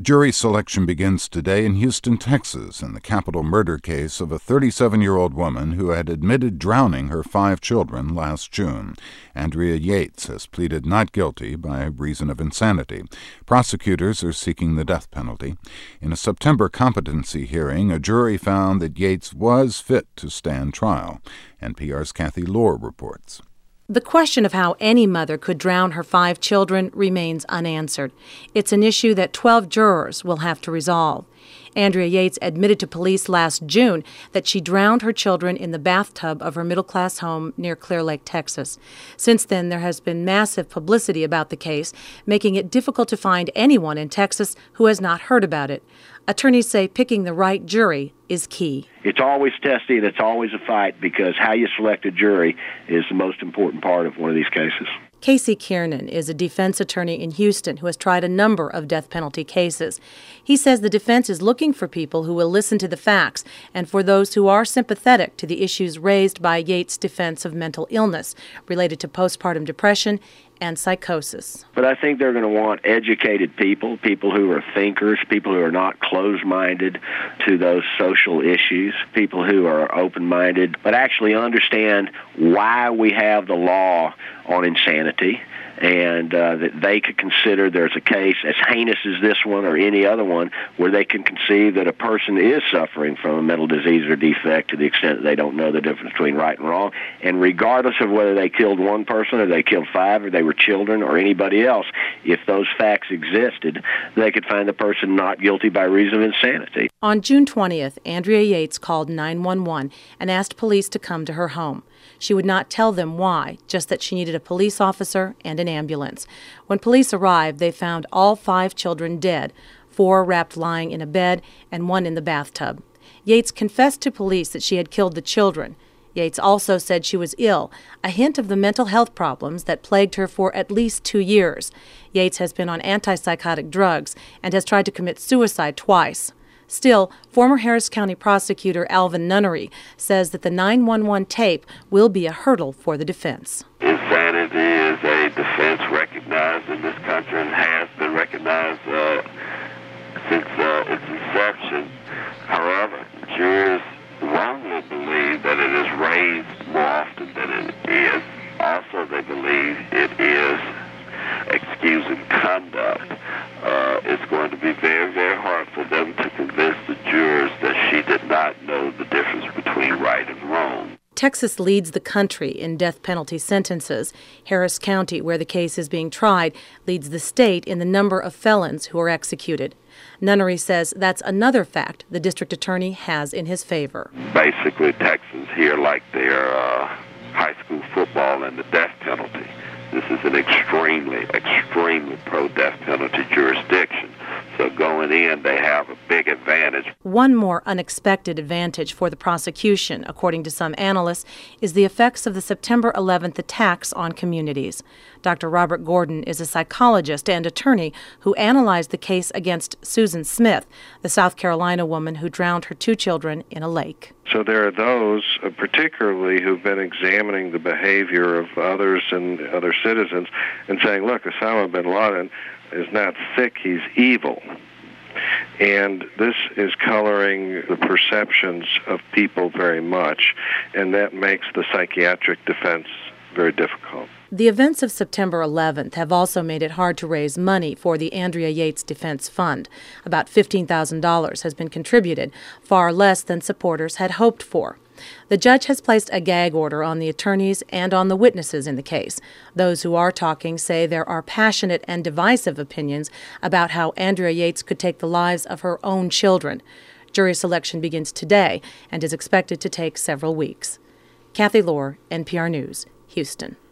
Jury selection begins today in Houston, Texas, in the capital murder case of a 37-year-old woman who had admitted drowning her 5 children last June. Andrea Yates has pleaded not guilty by reason of insanity. Prosecutors are seeking the death penalty. In a September competency hearing, a jury found that Yates was fit to stand trial. NPR's Kathy Lohr reports. The question of how any mother could drown her 5 children remains unanswered. It's an issue that 12 jurors will have to resolve. Andrea Yates admitted to police last June that she drowned her children in the bathtub of her middle-class home near Clear Lake, Texas. Since then, there has been massive publicity about the case, making it difficult to find anyone in Texas who has not heard about it. Attorneys say picking the right jury is key. It's always testy and it's always a fight because how you select a jury is the most important part of one of these cases. Casey Kiernan is a defense attorney in Houston who has tried a number of death penalty cases. He says the defense is looking for people who will listen to the facts and for those who are sympathetic to the issues raised by Yates' defense of mental illness related to postpartum depression and psychosis. But I think they're going to want educated people, people who are thinkers, people who are not closed-minded to those social issues, people who are open-minded, but actually understand why we have the law on insanity, and that they could consider there's a case as heinous as this one or any other one where they can conceive that a person is suffering from a mental disease or defect to the extent that they don't know the difference between right and wrong. And regardless of whether they killed one person or they killed 5 or they were children or anybody else, if those facts existed, they could find the person not guilty by reason of insanity. On June 20th, Andrea Yates called 911 and asked police to come to her home. She would not tell them why, just that she needed a police officer and an ambulance. When police arrived, they found all 5 children dead, 4 wrapped lying in a bed and 1 in the bathtub. Yates confessed to police that she had killed the children. Yates also said she was ill, a hint of the mental health problems that plagued her for at least 2 years. Yates has been on antipsychotic drugs and has tried to commit suicide twice. Still, former Harris County prosecutor Alvin Nunnery says that the 911 tape will be a hurdle for the defense. Insanity is a defense recognized in this country and has been recognized since its inception. However, jurors wrongly believe that it is raised more often than it is. Also, they believe it is excusing conduct. It's going to be very, very hard for them to convince the jurors that she did not know the difference between right and wrong. Texas leads the country in death penalty sentences. Harris County, where the case is being tried, leads the state in the number of felons who are executed. Nunnery says that's another fact the district attorney has in his favor. Basically, Texans here like their high school football and the death penalty. This is an extremely pro-death penalty jurisdiction. So going in, they have a big advantage. One more unexpected advantage for the prosecution, according to some analysts, is the effects of the September 11th attacks on communities. Dr. Robert Gordon is a psychologist and attorney who analyzed the case against Susan Smith, the South Carolina woman who drowned her 2 children in a lake. So there are those, particularly, who've been examining the behavior of others and other citizens and saying, look, Osama bin Laden is not sick, he's evil. And this is coloring the perceptions of people very much, and that makes the psychiatric defense very difficult. The events of September 11th have also made it hard to raise money for the Andrea Yates Defense Fund. About $15,000 has been contributed, far less than supporters had hoped for. The judge has placed a gag order on the attorneys and on the witnesses in the case. Those who are talking say there are passionate and divisive opinions about how Andrea Yates could take the lives of her own children. Jury selection begins today and is expected to take several weeks. Kathy Lohr, NPR News, Houston.